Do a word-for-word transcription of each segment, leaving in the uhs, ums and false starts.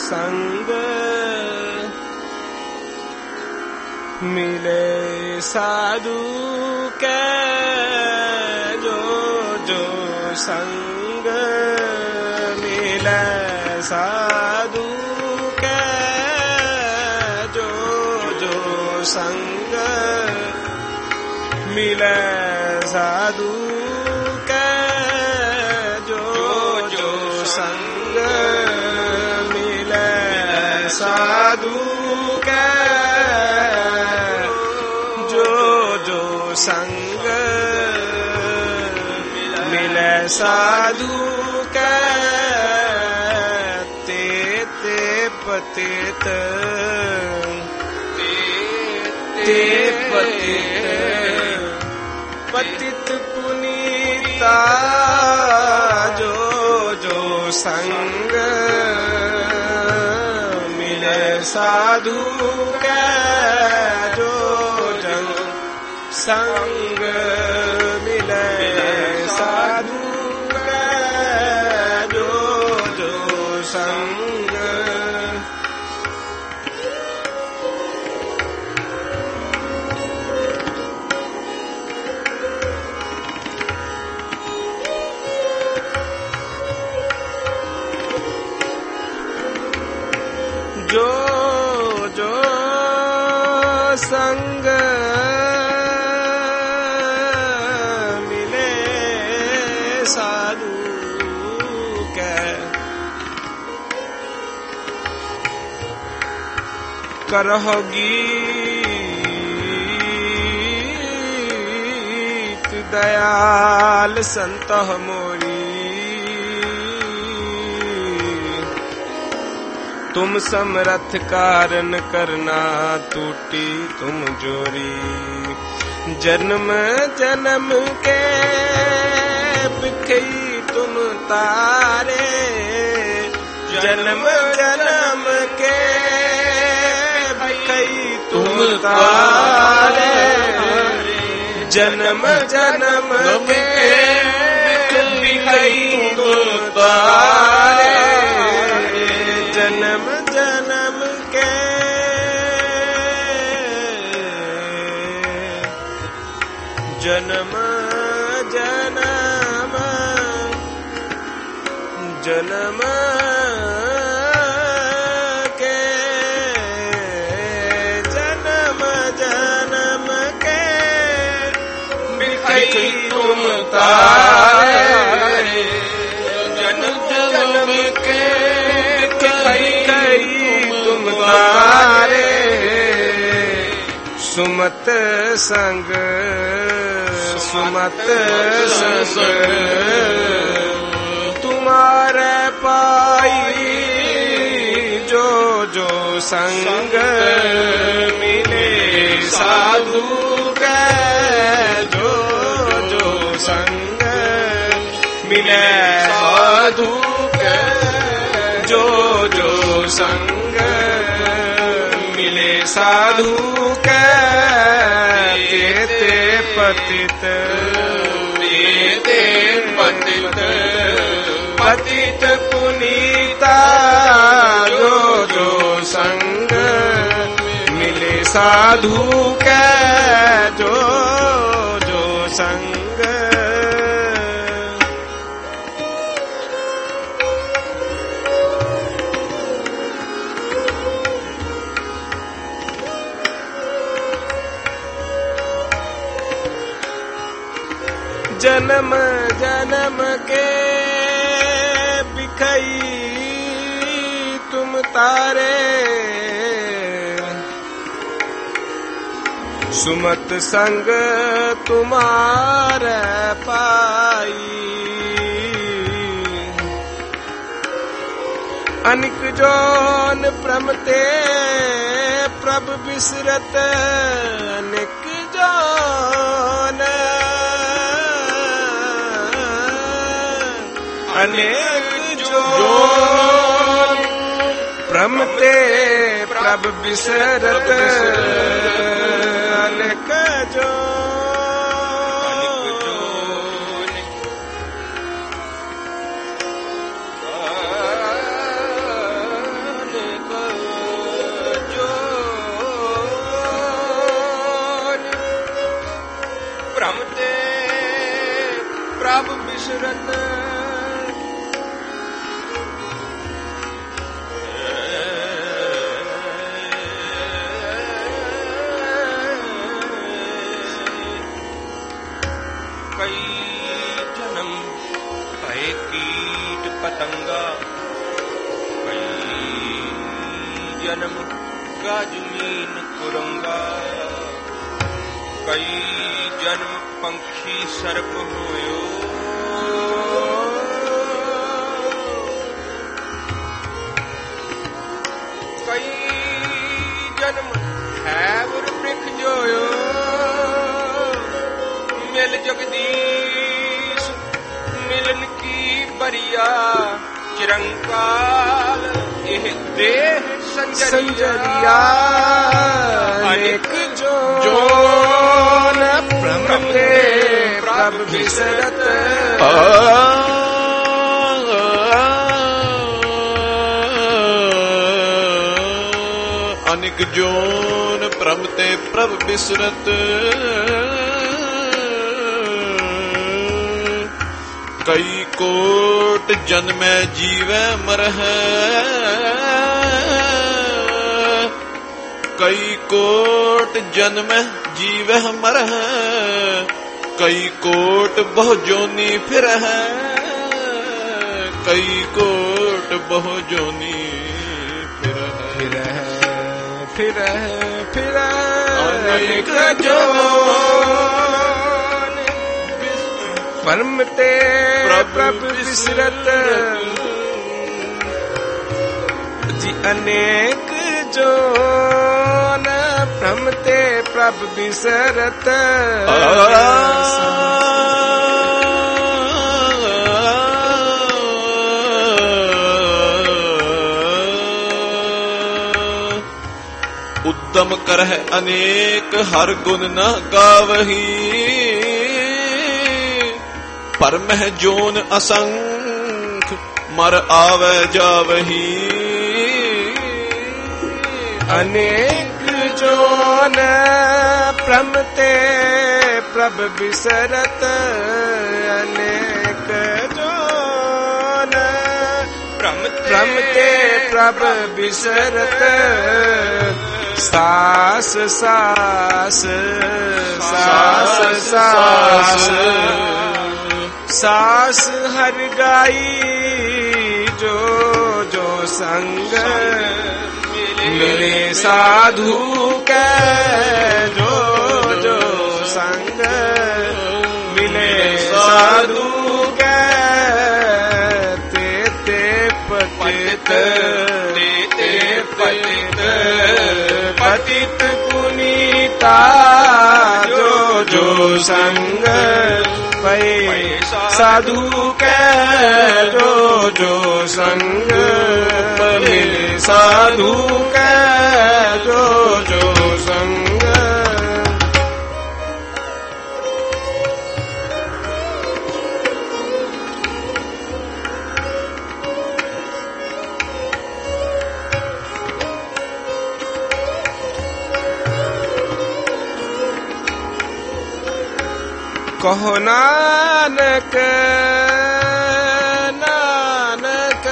संग मिले साधु के, जो जो संग मिले साधु के, जो जो संग मिले साधु के, जो जो संग मिले साधु के, जो जो संग मिले साधु के, ते ते पतित ते पतित पतित पुनीता, जो जो संग मिले साधु के, जो जन संग मिले साधु के, जो जो संग जो जो संग मिले साधु के, करहो गीत दयाल संत मोरी, तुम समरथ कारण करना टूटी तुम जोरी, जन्म जन्म के बिखई तुम तारे, जन्म जन्म के बिखई तुम तारे, जन्म जन्म के बिखई तुम तारे, जन्म जन्म के जन्म जन्म जन्म के जन्म जन्म के बिखई तुम तारे, जन्म जन्म के तुम तारे, सुमत संग सुमत संग तुम्हारे पाई, जो जो संग मिले साधु के, जो जो संग मिले साधु के, जो जो संग मिले साधु के, ते ते पतित ते पतित पतित पुनीता, जो जो संग मिले साधु के, जो जो संग जन्म जन्म के बिखई तुम तारे, सुमत संग तुम्हारे पाई, अनिक जोन प्रमते प्रभ बिसरत, अनिक जोन अनेक जोन प्रमते प्रभ बिसरत, अनेक जोन जन्म का जमीन कुरंगा कई जन्म पंखी सर्प होयो कई जन्म हैवर वृक्ष जोयो मिल जगदीश मिलन की बरिया चिरंकाल यह देह संजरिया अनेक जोन प्रमते प्रभ विसरत अनेक जोन प्रमते प्रभ विसरत कई कोट जन्मै जीवै मरह कई कोट जन्मै जीवै मरह कई कोट बहु जोनी फिरह कई कोट बहु जोनी फिरह फिरह फिरह फिरह अनेक जोन परमते प्रभ विसरत जी अनेक जोन प्रमते प्रभ विसरत उद्दम करह अनेक हर गुण न गावही पर मह जोन असंख मर आवे जावही अनेक जोन प्रमते प्रभ विसरत अनेक जोन प्रमते प्रभ विसरत सास सास सास सास सास हर गाई जो जो संग मिले साधु के जो जो संग मिले साधु के ते ते पतित ते ते पतित पतित पुनीता जो जो संग पै साधु के जो जो संग मिले साधु के जो जो संग कहो नानक नानक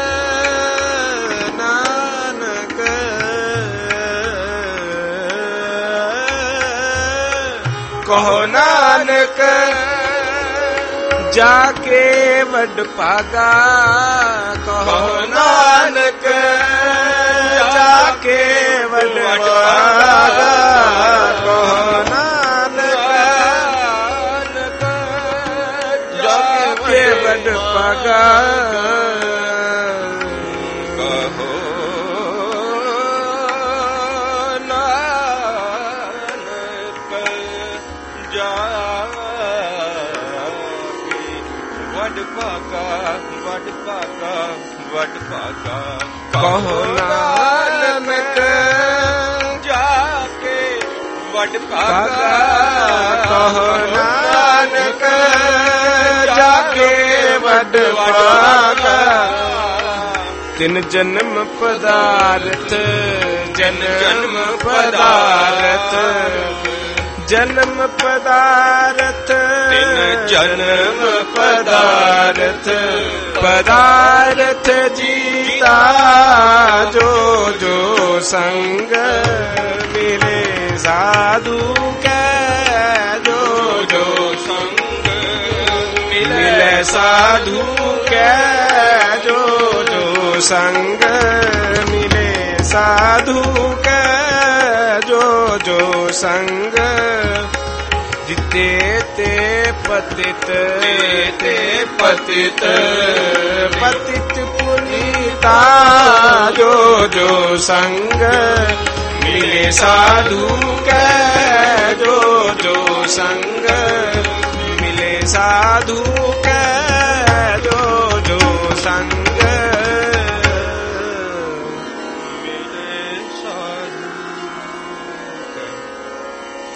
नानक कहो नानक जाके वड पागा कहो नानक जाके वड पागा कहो वड पागा कहो नानक जाके वड पागा वड पागा वड पागा कहो नानक जाके वड पागा कहो नानक जाके वड पागा तिन जन्म पदार्थ जन जन्म पदार्थ जन्म पदार्थ तिन जन्म पदार्थ पदार्थ जीता जो जो संग मिले साधु के जो जो संग मिले साधु के जो जो संग मिले साधु के जो जो संग जिते ते पतित ते पतित पतित पुनीता जो जो संग मिले साधु के जो जो संग मिले साधु के जो जो संग